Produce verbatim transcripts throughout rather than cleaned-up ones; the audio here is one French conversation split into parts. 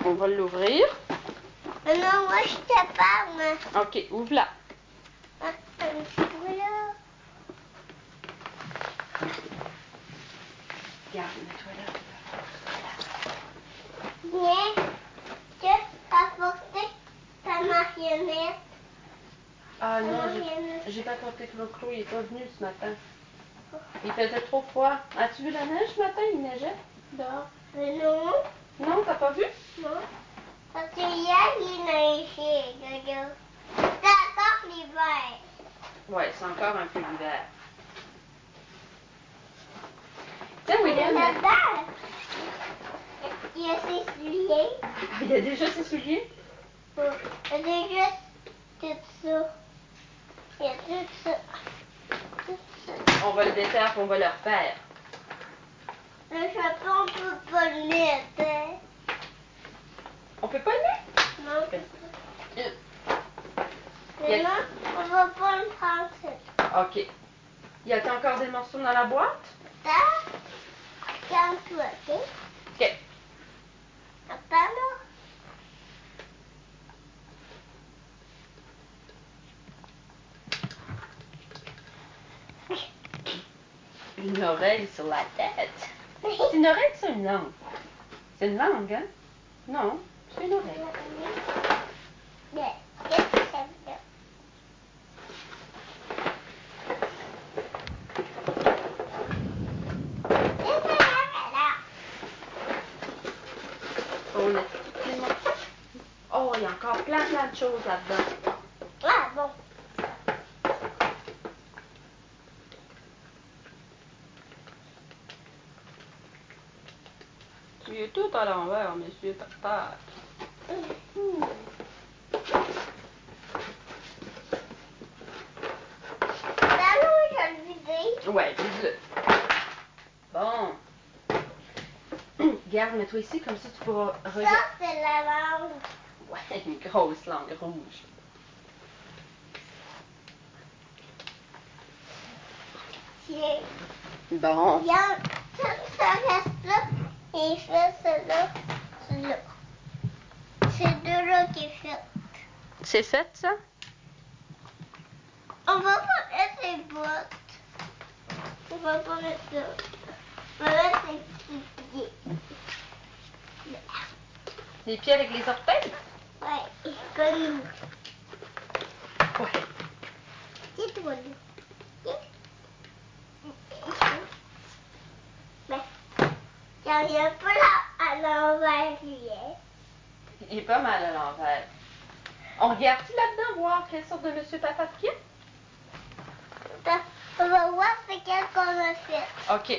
On va l'ouvrir. Non, moi, je te parle. OK, ouvre-la. Ah, voilà. Regarde, mets-toi là. Viens, que t'as porté ta marionnette. Ah Ta non, marionnette. j'ai pas porté Clo-Clo, il est pas venu ce matin. Il faisait trop froid. As-tu vu la neige ce matin? Il neigeait dehors. Mais non, Non, t'as pas vu? non. Parce que hier, il neigeait, Dodo. C'est encore l'hiver. Ouais, c'est encore un peu l'hiver. Tiens, William. Mais mais- là-dedans, il y a ses souliers. Ah, il y a déjà ses souliers? Oh, il y a déjà tout ça. Il y a tout ça. Tout ça. On va le défaire et on va le refaire. Le chapeau, on peut pas le mettre. Hein? On peut pas le mettre? Non. Euh, Mais Yes. non, on va pas le prendre. OK. Y a-t-il encore des morceaux dans la boîte? Ça, regarde-toi, ok? OK. Attends là. Une oreille sur la tête. C'est une oreille, c'est une langue? C'est une langue, hein? Non, c'est une oreille. Yeah. Qu'est-ce que ça veut dire? Qu'est-ce que ça fait là? On a tellement- Oh, il y a encore plein, plein de choses là-dedans. Ah bon. Il est tout à l'envers, monsieur Papa. Allô, je le vidé. Ouais, dis-le. Bon. Regarde, mets-toi ici, comme ça tu pourras Ça, regarder. c'est la langue. Ouais, une grosse langue rouge. Tiens. Bon. Regarde, ça, ça reste là. Et ça, c'est là. C'est là. C'est de là qui est fait. C'est fait, ça? On va pas mettre les bottes. On va pas mettre ça. On va mettre les petits pieds. Les pieds avec les orteils? Ouais, comme nous. Ouais. C'est toi, là. Ben, il y a rien pas là à l'envers, lui, hein. Il est pas mal à l'envers. On regarde-tu là-dedans, voir quelle sorte de monsieur Papa qu'il y a? Attends, on va voir c'est quel qu'on a fait. OK.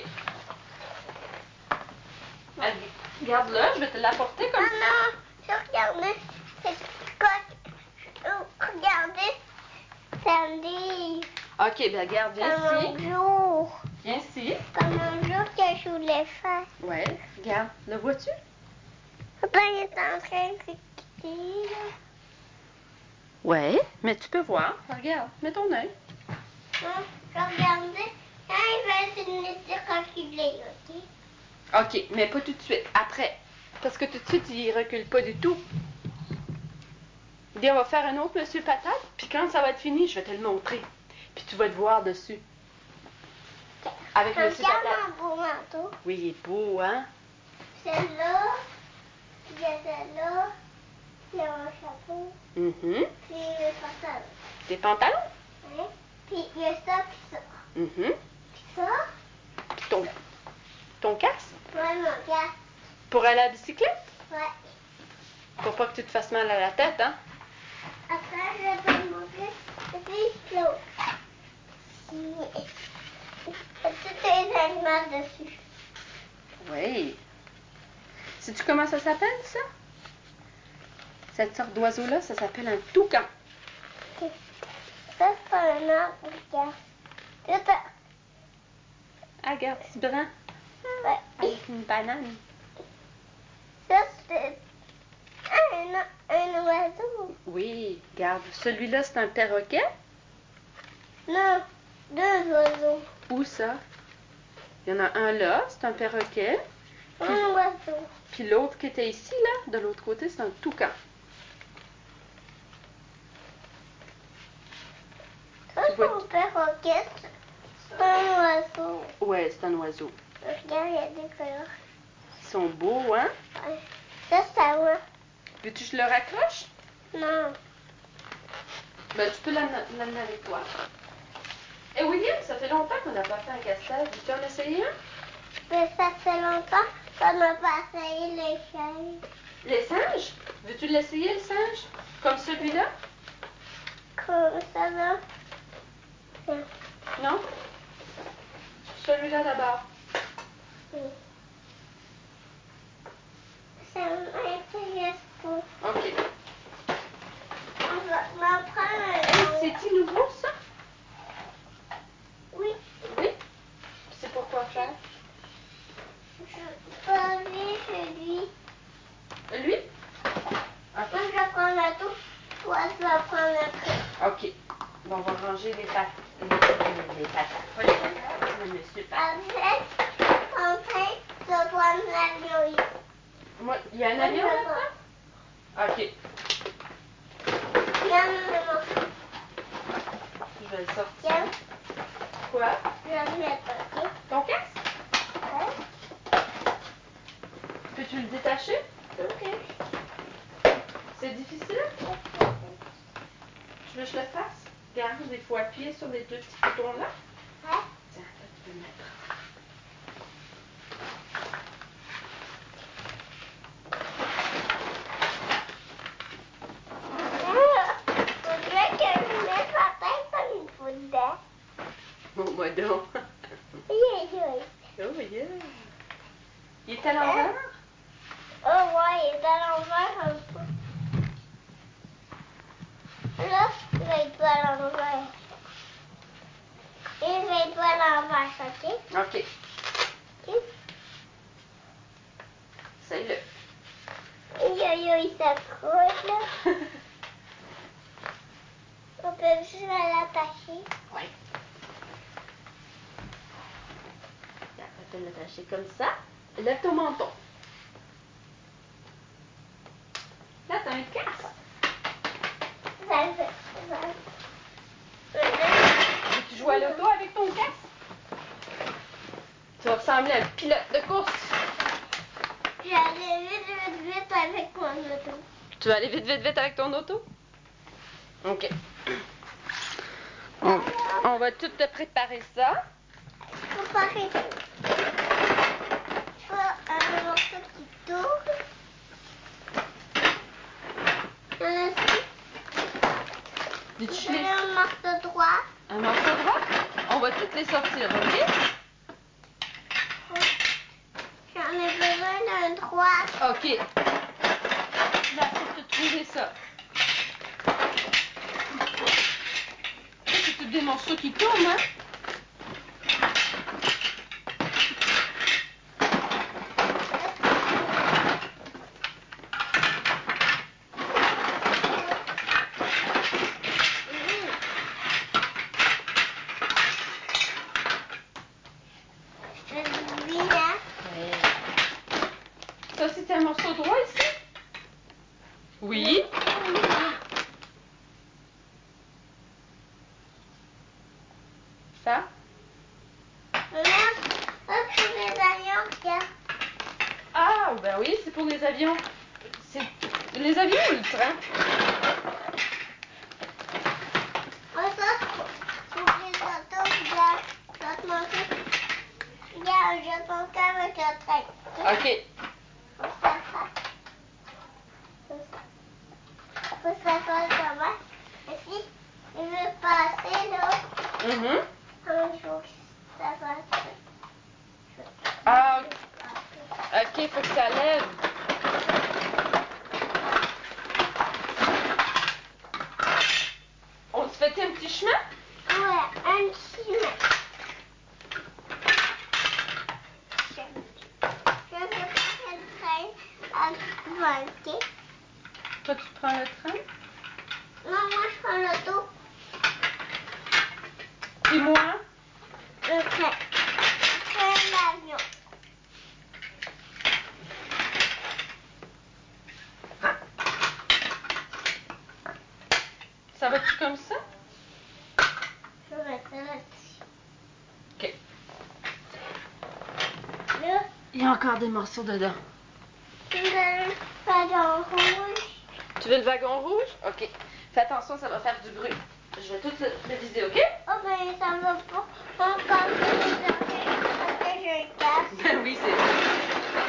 Allez, regarde-le, je vais te l'apporter comme Non, non, je regardais. C'est quoi? Regardez, c'est un livre. OK, ben regarde, viens Comme ici. un jour. Viens ici. Comme un jour que je voulais faire. Ouais, regarde. Le vois-tu? Papa, il est en train de quitter, là. Ouais, mais tu peux voir. Regarde, mets ton œil. Non, je regardais. Quand il va finir quand il l'est, ok? OK, mais pas tout de suite. Après. Parce que tout de suite, il recule pas du tout. Dis, on va faire un autre monsieur Patate, puis quand ça va être fini, je vais te le montrer. Puis tu vas te voir dessus. Avec Regarde monsieur Patate. mon beau manteau. Oui, il est beau, hein? Celle-là, il y a celle-là, il y a un chapeau, Mhm. puis le pantalon. Des pantalons? Hein? Puis il y a ça, puis ça. Mhm. Puis ça, Puis ton, ton casque? ouais, mon gars. Pour aller à la bicyclette? Ouais. Pour pas que tu te fasses mal à la tête, hein? Après, je vais te montrer le stylo. Il y a tous les animaux dessus. Oui. Sais-tu comment ça s'appelle, ça? Cette sorte d'oiseau-là, ça s'appelle un toucan. Ça, c'est pas un arbre, regarde. C'est ça. Ah, regarde, petit brin. Ouais. Avec une banane. Ça, c'est un, un oiseau. Oui, regarde. Celui-là, c'est un perroquet. Non, deux oiseaux. Où ça? Il y en a un là, c'est un perroquet. Un oiseau. Puis l'autre qui était ici, là, de l'autre côté, c'est un toucan. Ça, son perroquet, c'est un oiseau. Ouais, c'est un oiseau. Regarde, il y a des couleurs. Ils sont beaux, hein? Ouais. Ça, c'est à moi. Veux-tu que je le raccroche? Non. Ben, tu peux l'amener l'amener avec toi. Et William, ça fait longtemps qu'on n'a pas fait un casse-tête. Veux-tu en essayer un? Mais ça fait longtemps qu'on n'a pas essayé les chiens. Les singes? Veux-tu l'essayer, le singe? Comme celui-là? Comme ça, là. Non? Celui-là d'abord. Oui. Ça m'intéresse pas. OK. On va m'en prendre un Hey, autre. c'est-tu nouveau, ça? Oui. Oui. C'est pour quoi faire? Je pas lui, je lui. Lui? Moi, OK. je vais prendre la tour. Toi, tu vas prendre le truc. OK. Bon, on va ranger les patates. Les, les, les patates. Pas les patates, mais monsieur patates. Avec ton pain, je dois un avion ici. Moi, il y a un avion Moi, je là-dedans? OK. Viens, maman. Je vais le sortir. Viens. Quoi? Je vais le mettre, ok? Ton casque? Ouais. Peux-tu le détacher? Ok. C'est difficile? Tu veux que je le fasse? Regarde, il faut appuyer sur les deux petits boutons là. Ouais. Tiens, là, tu peux le mettre. Faudrait que je mette la tête comme il faut dedans. Bon, moi donc. Oui, oui. Oh, yeah. Il est à l'envers? Oh, ouais, il est à l'envers un peu. Là, il va être à l'envers. Il va être à l'envers, ok? OK. Ok. Essaye-le. Aïe, aïe, aïe, il s'accroche, là. On peut juste l'attacher. Oui. Regarde, tu peux l'attacher comme ça. Lève ton menton. Là, t'as un casque. Ça le fait. Ça le fait. Tu joues à l'auto avec ton casque? Tu vas ressembler à un pilote de course. J'allais vite, vite, vite avec mon auto. Tu vas aller vite, vite, vite avec ton auto? OK. On, on va tout te préparer ça. Faut pas rester. Faut un morceau qui tourne. Un aussi. Veux-tu Je que je veux les- un morceau droit. Un morceau droit? On va toutes les sortir, OK? J'en ai besoin d'un droit. OK. Là, faut te trouver ça. C'est tous des morceaux qui tournent, hein? Je vis là. Ça, c'est un morceau droit ici? Oui. Ça? Maman, ça c'est les avions, regarde. Ah, ben oui, c'est pour les avions. C'est les avions ou le train? Oh, ça c'est pour les autos, regarde. Je vais te montrer. Regarde, je vais te montrer avec le train. OK. Faut que ça fasse. Comme ça. Faut que ça fasse comme ça. Et si il veut passer là, Mhm. il faut que ça fasse. Ah, OK, il faut que ça lève. On se fait un petit chemin? Ouais, un petit mot. Je je veux pas le train à volter. Toi, tu prends le train? Non, moi je prends l'auto. Et moi? Le train. Le train, l'avion. Ça va-tu comme ça? Je vais mettre ça là-dessus. OK. Là, Il y a encore des morceaux dedans. je vais le wagon rouge. Tu veux le wagon rouge? OK. Fais attention, ça va faire du bruit. Je vais tout le, le vider, OK? Oh, ben ça va pas encore me parce que je le casse. Oui, c'est vrai.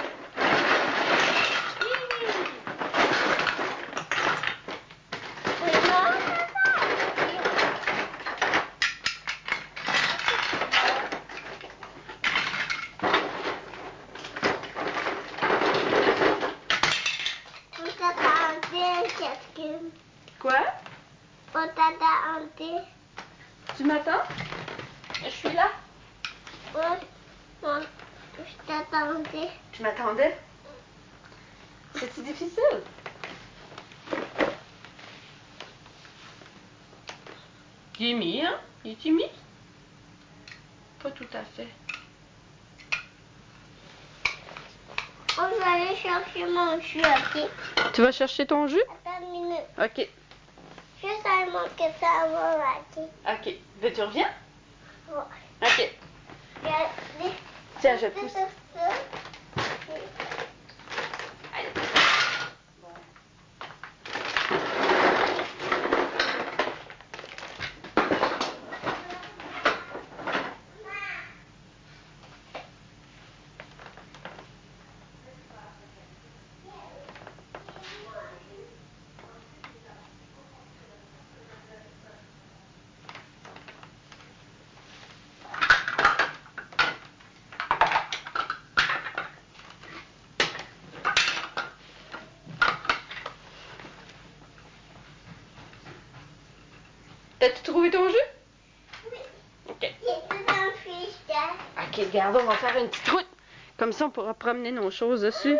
Quoi? On t'attendait. Tu m'attends? Je suis là. Ouais, non, je t'attendais. Tu m'attendais? C'est-tu difficile? Il est mis, hein? Il est mis? Pas tout à fait. On va aller chercher mon jus, ok? Tu vas chercher ton jus? Attends une minute. OK. Juste seulement que ça va, ok? OK. Ben, tu reviens? Ouais. OK. Regardez. Tiens, je pousse. Ça, ça. Allez. Bon. T'as-tu trouvé ton jus? Oui. OK. Il est tout dans le frigidaire. OK, regarde, on va faire une petite route. Comme ça, on pourra promener nos choses dessus.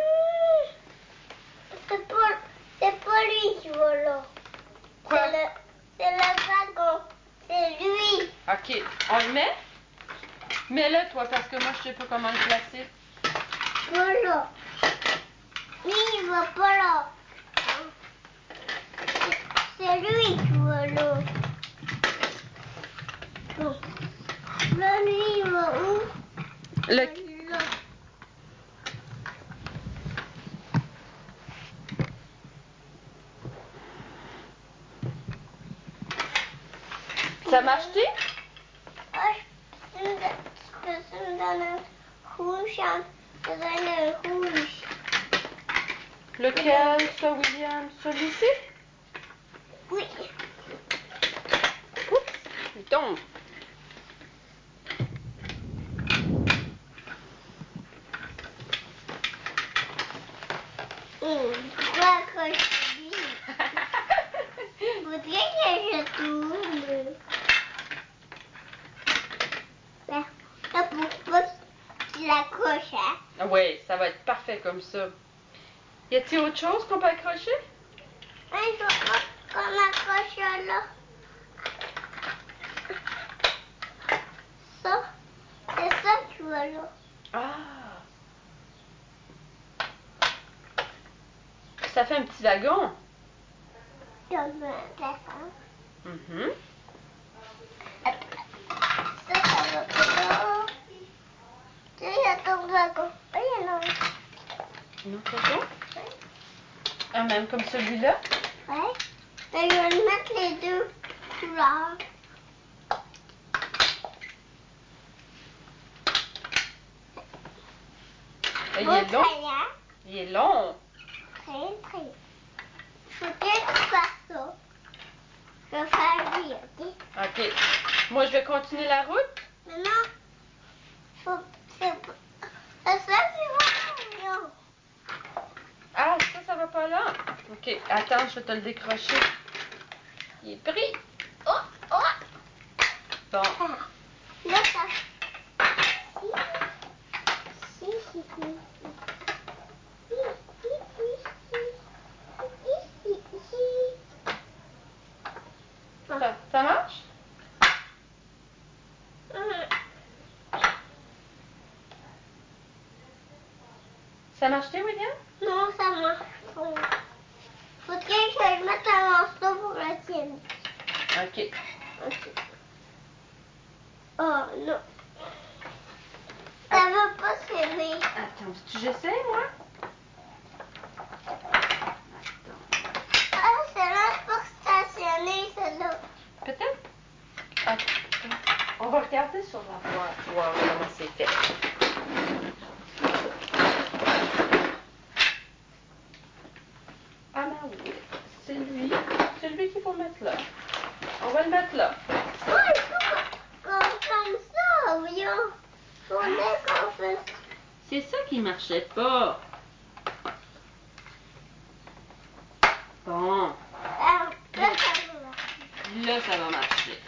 C'est pas, c'est pas lui qui va là. Quoi? C'est le, c'est le wagon. C'est lui. OK. On le met? Mets-le, toi, parce que moi, je sais pas comment le placer. Voilà. Lui, il va pas là. C'est lui qui va là. Bon. Là, lui, il va où? Le... Là. Ça marche-tu? Ah, je peux, tu peux me donner un rouge, un donner un rouge. Lequel, ça, William? Celui-ci? Oui. Oups, il tombe. Hum, pourquoi accrocher lui? Faudrait que je tourne. Là, là, pour pas qu'il l'accroche, hein? Oui, ça va être parfait comme ça. Y a-t-il autre chose qu'on peut accrocher? Hein, je veux pas qu'on accroche là. Ça, c'est ça que tu veux là. Ah! Ça fait un petit wagon. Comme un téléphone. Mhm. Ça, ça va pas là. Tu sais, il y a ton wagon. Oh, il y en a un. Un autre wagon? Un même comme celui-là? Ouais. Mais je vais mettre les deux couleurs. Et il est long. Crayon. Il est long. Très, très. Faut que tu fasses ça. Je vais faire lui, ok? OK. Moi, je vais continuer la route. Maintenant, faut. C'est pas. C'est ça qui va là. Ah, ça, ça va pas là. OK. Attends, je vais te le décrocher. Il est pris. Oh, oh. Bon. Ah. Là, ça. Si. Si, si, si. Ça, ça marche? Ça marche-tu, William? Non, ça marche pas. Faudrait que je mette un morceau pour le tienne. OK. OK. Oh non. Ça veut pas serrer. Attends, veux-tu que j'essaie, moi? Attends. Ah, c'est là pour stationner, celle-là. Peut-être? Attends. On va regarder sur la boîte, voir comment c'est fait. Ah ben oui, c'est lui. C'est lui qu'il faut mettre là. On va le mettre là. Ouais, il faut qu'on comme ça, voyons. Faudrait qu'on fasse. C'est ça qui marchait pas. Bon, Ah, là, ça va marcher. là, ça va marcher.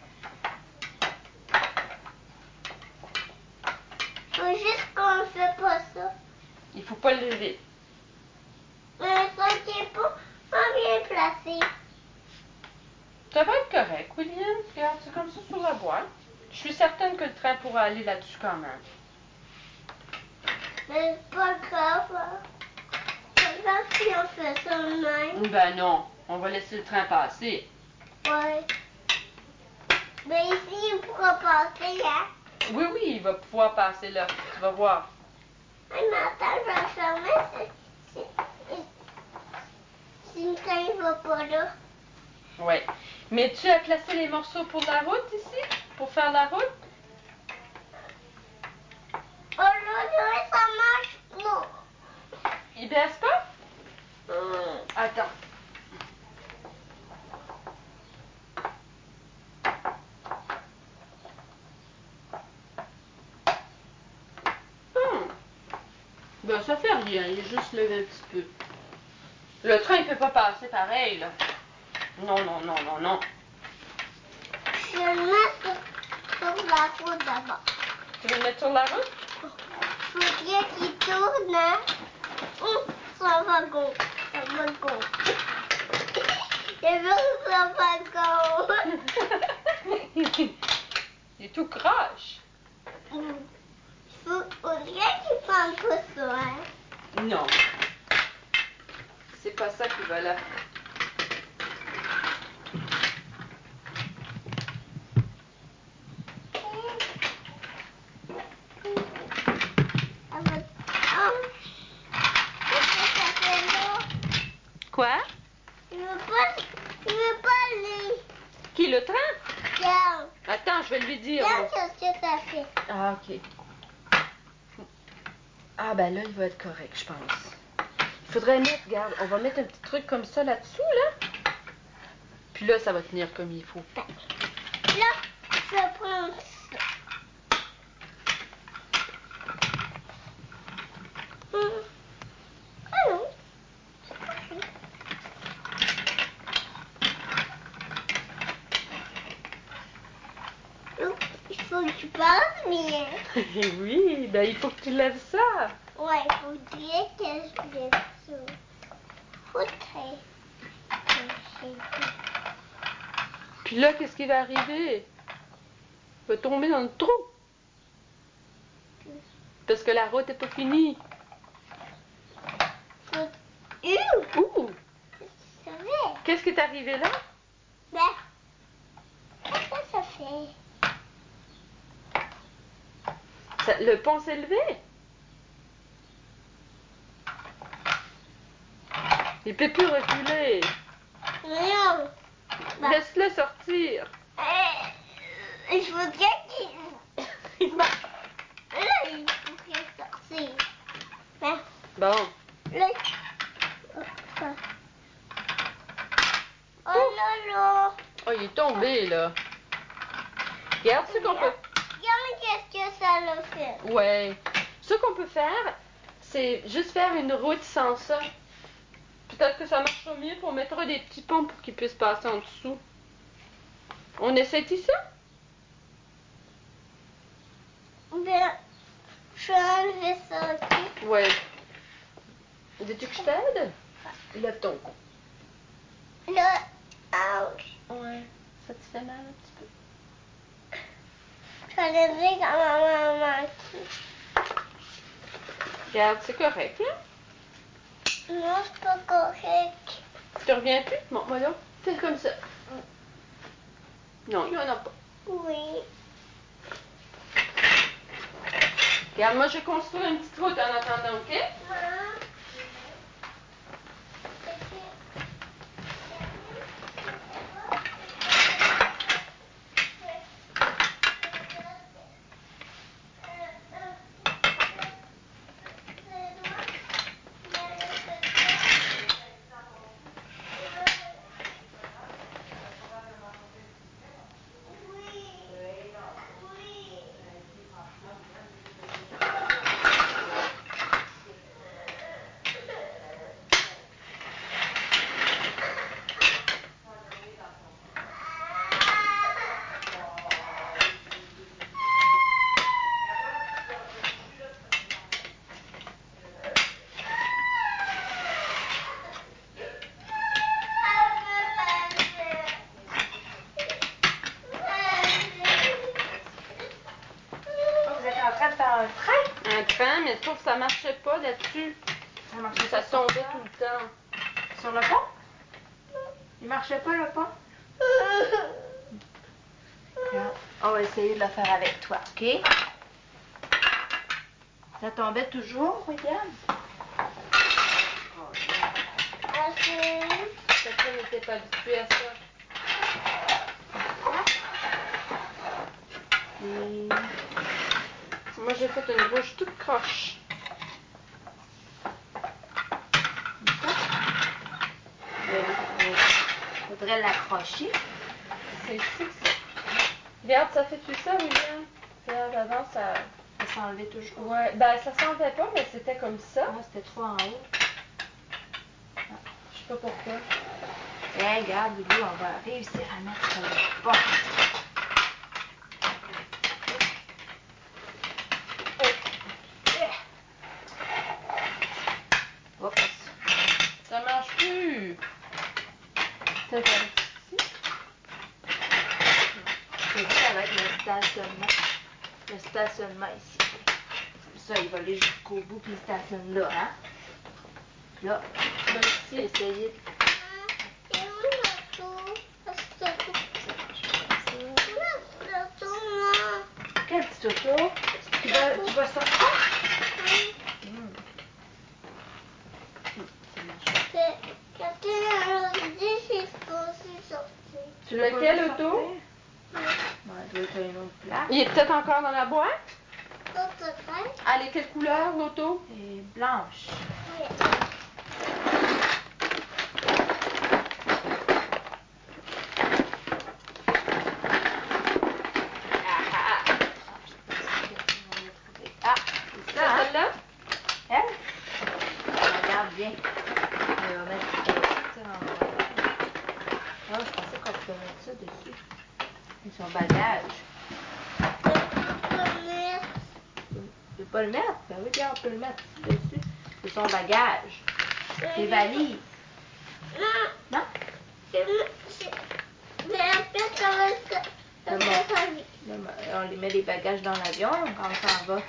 Faut juste qu'on fait pas ça. Il faut pas le lever. Mais ça qui est pas pas bien placé. Ça va être correct, William. Regarde, c'est comme ça sur la boîte. Je suis certaine que le train pourra aller là-dessus quand même. Mais c'est pas grave. Hein. C'est pas grave si on fait ça de même. Ben non, on va laisser le train passer. Ouais. Mais ici, il pourra passer, hein. Oui, oui, il va pouvoir passer là. Tu vas voir. Hey, mais attends, je vais fermer si, si, si le train ne va pas là. Oui. Mais tu as placé les morceaux pour la route ici? Pour faire la route? Oh là là, ça marche pas. Il baisse pas? Hum. Attends. Hmm. Ben ça fait rien, il est juste levé un petit peu. Le train il peut pas passer pareil là. Non, non, non, non, non. Je vais le mettre sur la route d'abord. Tu veux le mettre sur la route? Faudrait qu'il tourne, hein. Hum, ça va go. Ça va go. Il veut que ça va go. Il est tout croche. Hum. Faut- Faudrait qu'il prenne pas ça, hein. Non. C'est pas ça qui va là. Ça va- Hum. Qu'est-ce que ça fait là? Quoi? Je veux pas, je veux pas aller. Qui, le train? Regarde. Attends, je vais lui dire. Regarde qu'est-ce que ça fait. Ah, ok. Ah, ben là, il va être correct, je pense. Il faudrait mettre, regarde, on va mettre un petit truc comme ça là-dessous, là. Puis là, ça va tenir comme il faut. Là, je vais prendre ça. Hum. Ah non. Donc, il faut que tu parles bien. Oui, ben il faut que tu lèves ça. Ouais, il faudrait que je lève ça. Faudrait que je lève. Puis là, qu'est-ce qui va arriver? Il va tomber dans le trou. Parce que la route n'est pas finie. Faut... Ouh! Ouh! Ça fait. Qu'est-ce qui est arrivé là? Ben, qu'est-ce que ça fait? Ça- le pont s'est levé. Il peut plus reculer. Non. Ben, Laisse-le sortir. euh, il faudrait qu'il... Il va- Là, il faudrait sortir. Ben, Bon. là... Oh, ça. Oh là là. Oh, il est tombé là. Regarde ce qu'on peut. Regarde qu'est-ce que ça l'a fait. Ouais. Ce qu'on peut faire, c'est juste faire une route sans ça. Peut-être que ça marchera mieux pour mettre des petits ponts pour qu'ils puissent passer en dessous. On essaie ça? Ben, je vais enlever ça, ok? Ouais. Veux-tu que je t'aide? Lève ton cou. Là, ouch. Ouais. Ça te fait mal un petit peu? Je vais lever quand ma maman qui. Regarde, c'est correct, là? Non, c'est pas correct. Tu te reviens plus? Bon, voilà. Fais comme ça. Non, il n'y en a pas. Oui. Regarde, moi, je construis une petite route en attendant, OK? Maman. Un train? Un train, mais sauf que ça marchait pas là-dessus. Ça marchait Ça pas sur tombait quoi? tout le temps. Sur le pont? Il marchait pas le pont? Là, on va essayer de le faire avec toi, OK? Ça tombait toujours, regarde. Cette femme n'était pas habituée à ça. Et... Moi, j'ai fait une bouche toute croche. Il faudrait l'accrocher. C'est ici que ça. Regarde, ça fait tout ça, William. Regarde, avant, ça. Ça s'enlevait toujours. Ouais, ben ça s'enlevait pas, mais c'était comme ça. Ah, c'était trop en haut. Je sais pas pourquoi. Eh, hey, regarde, Willy, on va réussir à mettre le pont. Oups. Ça marche plus. Ça va ici. C'est ça, ça va être le stationnement. Le stationnement ici. Comme ça, il va aller jusqu'au bout puis il stationne là, hein? Là, Ben, ici. essayez de... Quel petit auto? Tu vas, tu vas sortir? Mmh. Ça marche. Tu l'as Lequel pas vu auto? sortir? Bon, elle doit être à une autre place. Il est peut-être encore dans la boîte? Elle est quelle couleur, l'auto? Et blanche. Ah, c'est ça, hein? Celle-là? Elle? Regarde bien. Elle va mettre ça en bas. Ah, je pensais qu'on pouvait mettre ça dessus. Et son bagage. Tu peux pas le mettre? Ben oui, bien, on peut le mettre dessus. C'est son bagage. Ses valises. Non? Là, on les met les bagages dans l'avion quand on s'en va.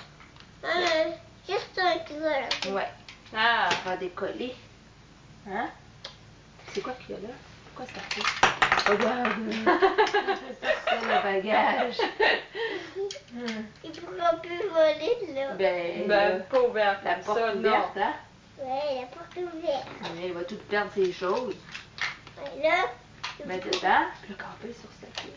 Juste un cœur. Ouais. Ah, ça va décoller. Hein? C'est quoi qu'il y a là? Pourquoi ça fait? Regarde! C'est le bagage. Il pourra plus voler là. Ben, Ben, là, pas ouverte. la comme porte ça, ouverte, non. hein? Ouais, la porte ouverte. Mais il va tout perdre ses choses. Ouais, là. Mets dedans, puis le camper sur cette là.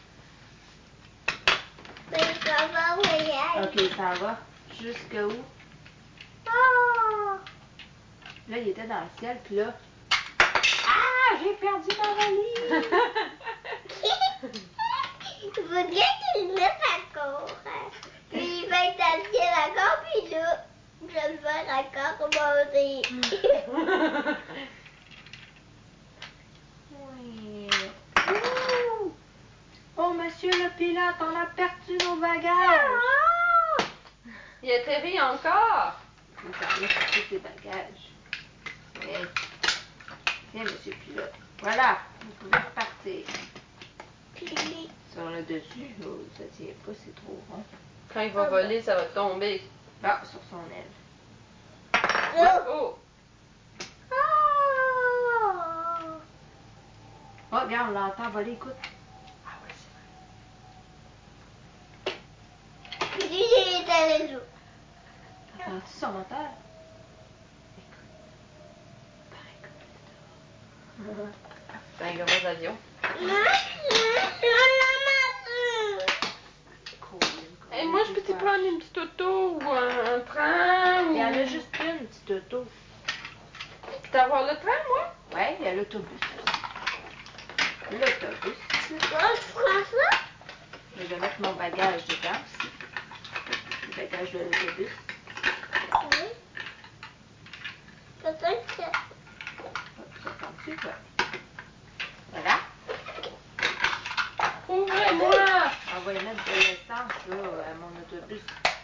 Ben, ça va au voyage. Ok, ça va. Jusqu'à où? Oh! Là, il était dans le ciel, puis là. Ah! J'ai perdu ma valise! Il faudrait qu'il le mette encore. Hein. Puis il va être dans le ciel encore, puis là, je vais le faire encore monter. Oui. Ouh! Oh, monsieur le pilote, on a perdu nos bagages! Il atterrit encore. Il faut aller chercher ses bagages. Tiens. Tiens, monsieur le pilote. Voilà, vous pouvez repartir. Puis, Sur le dessus, oh, ça tient pas, c'est trop rond. Quand il va voler, ça va tomber. Ah, sur son aile. là. Oh! Oh! Oh, regarde, on l'entend voler, écoute. Ah les autres. Entends-tu son moteur? C'est un gros avion. Non, non, non, Et moi, je peux-tu prendre une petite auto ou un, un train? Ou... Il y en a juste une petite auto. Peux-tu avoir le train, moi? Ouais, il y a l'autobus aussi. L'autobus. C'est quoi, tu prends ça? Je vais mettre mon bagage dedans aussi. Le bagage de l'autobus. Oui. Peut-être que... Ça tombe dessus, quoi. Voilà. Ouvrez-moi! On va y mettre de l'essence, là, à mon autobus.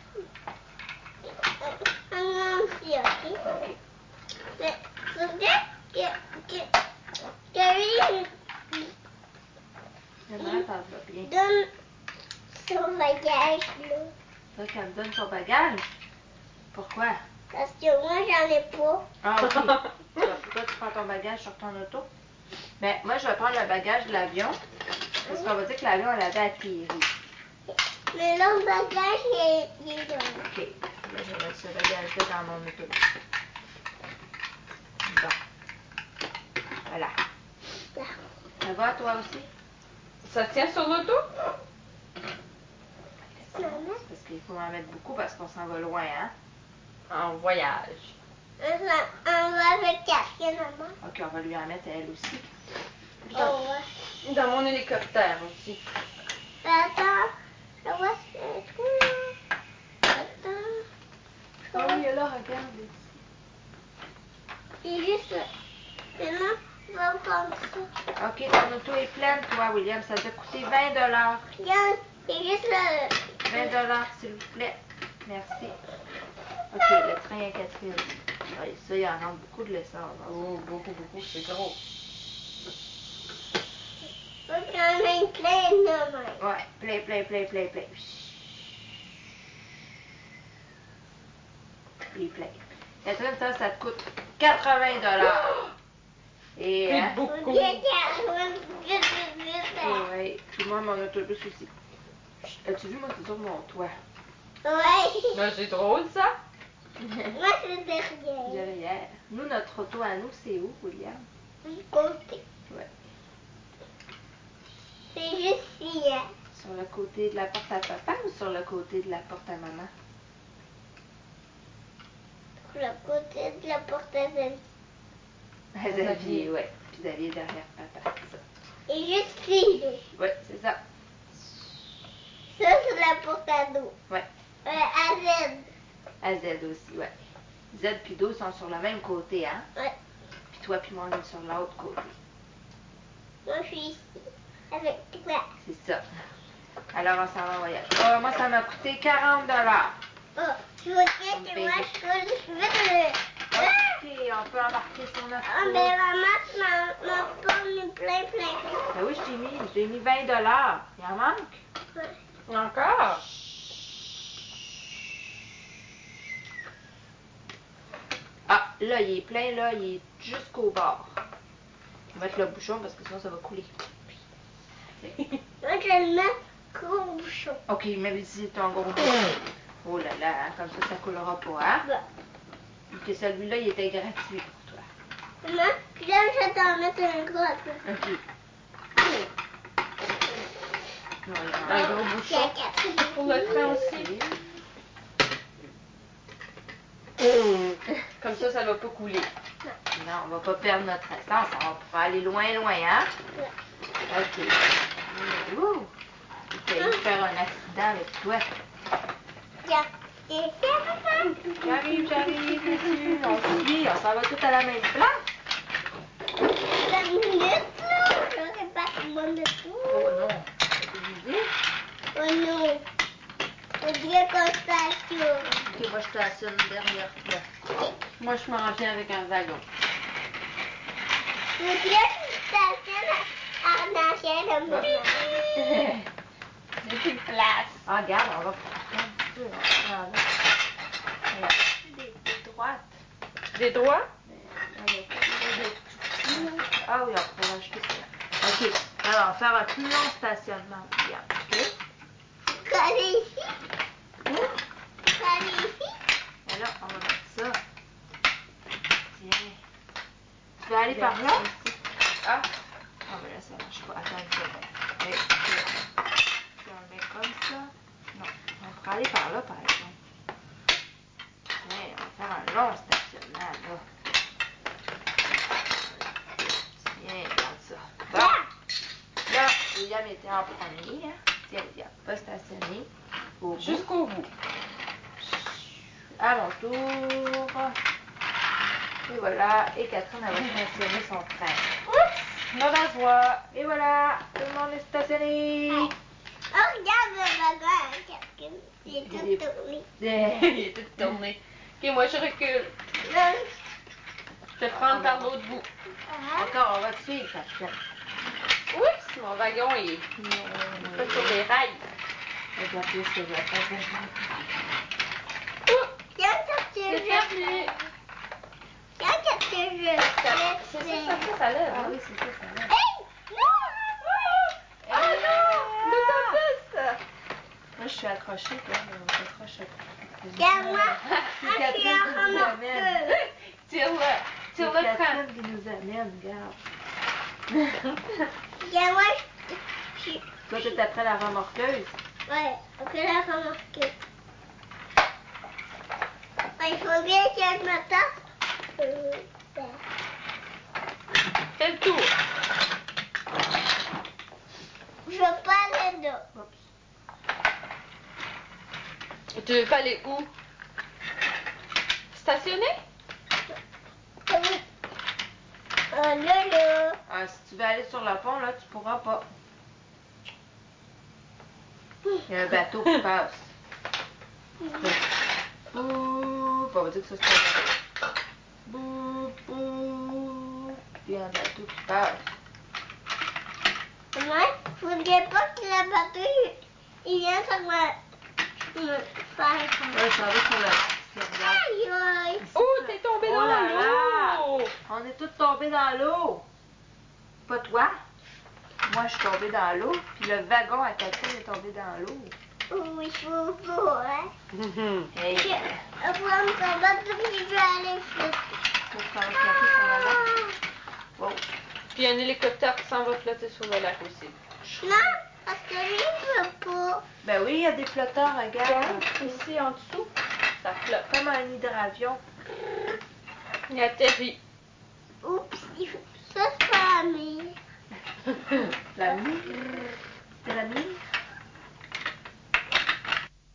Un aussi, ok? OK. Mais, faudrait que... que... que lui J'aimerais t'en va bien. donne son bagage, là. Ça, qu'elle me donne son bagage. Pourquoi? Parce que moi, j'en ai pas. Ah, OK. Tu vas- Toi, tu prends ton bagage sur ton auto. Mais moi, je vais prendre le bagage de l'avion. Parce qu'on va dire que l'avion, elle avait atterri. Mais l'autre bagage, il est, il est là. OK. Là, je vais mettre ce bagage-là dans mon autobus. Bon. Voilà. Là. Ça va, toi aussi? Ça tient sur l'auto? Maman, Parce qu'il faut en mettre beaucoup parce qu'on s'en va loin, hein? En voyage. on va, on va avec Catherine, maman. OK, on va lui en mettre elle aussi. Oh, ouais. Dans mon hélicoptère aussi. Attends, je vois ce truc. Attends. Ah oui, là, regarde ici. Il est juste là. Maintenant, on va prendre ça. OK, ton auto est pleine, toi, William. Ça t'a coûté vingt dollars. Regarde, il est juste là. vingt dollars, s'il vous plaît. Merci. OK, le train à Catherine. Oui, ça, il en rentre beaucoup de l'essence. hein. Oh, beaucoup, beaucoup. C'est gros. Faut qu'on ait plein de main. Ouais, plein, plein, plein, plein, plein. Il est plein. Catherine, ça, ça te coûte quatre-vingts dollars. Et, C'est hein? beaucoup. Faut dire Catherine, vite, vite, vite. Oui, puis moi, mon autobus aussi. As-tu vu, moi, c'est sur mon toit. Ouais. Ben, c'est drôle, ça. Moi, c'est derrière. Derrière. Nous, notre auto à nous, c'est où, William? Du côté. Ouais. C'est juste ici, hein. Sur le côté de la porte à papa ou sur le côté de la porte à maman? Sur le côté de la porte à Zazie. À Xavier, ouais. Puis Xavier derrière papa, c'est ça. Et juste ici. Ouais, c'est ça. Ça, c'est la porte à dos. Ouais. Euh, à Z. À Z aussi, ouais. Z puis Do sont sur le même côté, hein? Ouais. Puis toi puis moi, on est sur l'autre côté. Moi, je suis ici. Avec toi. C'est ça. Alors, on s'en va en voyage. Oh, moi, ça m'a coûté quarante dollars. Oh, je veux dire que moi, je peux je veux le... OK, on peut embarquer sur notre Ah, tour. mais maman, tu m'en m'en pas mis plein, plein. Ben oui, je t'ai mis, je t'ai mis vingt dollars. Il en manque? Ouais. Encore? Ah, là, il est plein, là, il est jusqu'au bord. On va mettre le bouchon parce que sinon, ça va couler. Moi, je vais le mettre gros bouchon. OK, mets ici ton gros bouchon. Oh là là, hein, comme ça, ça coulera pas, hein? Bon. Puis que celui-là, il était gratuit pour toi. Maman, puis là, je vais t'en mettre un gros après. OK. Un gros bouchon. Pour le train aussi. Comme ça, ça va pas couler. Non, on va pas perdre notre essence. On va pouvoir aller loin, loin, hein? OK. Ouh! J'ai failli faire un accident avec toi. Regarde. Et c'est maman. J'arrive, j'arrive, dessus. On suit, on s'en va tout à la même place. La minute, là. J'aurais pas tout bon de tout. Oh non, c'est une idée. Oh non. Faudrait qu'on stationne. OK, moi, je stationne derrière toi. Moi, je m'en viens avec un wagon. Faudrait qu'on stationne à en arrière de moi. J'ai plus de place. Ah, regarde, on va prendre un petit peu. On va prendre là. Des, des droites. Des droits? Ah oui, on pourrait acheter ça. OK. Alors, on va faire un plus long stationnement. Regarde. OK? Coller ici. Et là, on va mettre ça. Tiens. Tu veux aller par là? Ah, Ah, mais là, ça marche pas. Attends, je vais mettre. Hey, si on le met comme ça. Non, on pourrait aller par là, par exemple. Tiens, on va faire un long stationnement, là. Tiens, regarde ça. Bon. Là, William était en premier. Hein. Tiens, William, va stationner. Au bout. jusqu'au bout. À mon tour. Et voilà. Et Catherine, elle va stationner son train. Oups! Mauvaise voie. Et voilà. Tout le monde est stationné. Oh, regarde le wagon, Catherine. Il est tout tourné. Il est tout tourné. Ok, moi je recule. Là, Je vais te prendre par l'autre bout. ah, Encore, on va te suivre, Catherine. Oups, mon wagon il est pas sur les rails. Je vois plus ce que je vais faire. Tiens, ça te C'est jette. fermé. Tiens, ça te jette. C'est ça, ça, ça, ça lève. Ah Hein? oui, c'est ça, ça va. Hey, non! Oh non! L'autobus! Moi, je suis accrochée, toi, mais on s'accroche. Tiens, moi, C'est je suis Catherine en qui nous amène. remorqueuse. Tire-le. C'est Tire-le, prends. Catherine qui nous amène, regarde. Tiens, moi, je suis... Toi, t'es après la remorqueuse. Ouais, après la remorqueuse. Ouais, il faut bien que je me tape. Euh, ça. Fais le tour. Je veux pas aller là. Oups. Tu veux pas aller où? Stationner? Oui. Oh là là. Ah, si tu veux aller sur le pont, là, tu pourras pas. Il y a un bateau qui passe. Bouh, on va dire que ça c'est pas vrai. Bouh, bouh. Il y a un bateau qui passe. Moi, je voudrais pas que le bateau, il vienne sur me, me faire Ouais, je vais sur le lac, ici, regarde. Aïe, aïe. Oh, t'es tombé Oh dans là là! l'eau! On est tous tombés dans l'eau. Pas toi. Moi, je suis tombée dans l'eau. Puis le wagon à Catherine est tombé dans l'eau. Oui, il faut pas, hein. Mhm. Hey, Je- Après, me combattre, je vais aller flotter. faut qu'on va flotter sur le lac. Wow. Puis il y a un hélicoptère qui s'en va flotter sur le lac aussi. Non, parce que lui, il peut pas. Ben oui, il y a des flotteurs, regarde. Ici en dessous, ça flotte. Comme un hydravion. Il atterrit. Oups, il faut... ça, c'est pas la mire. La mire.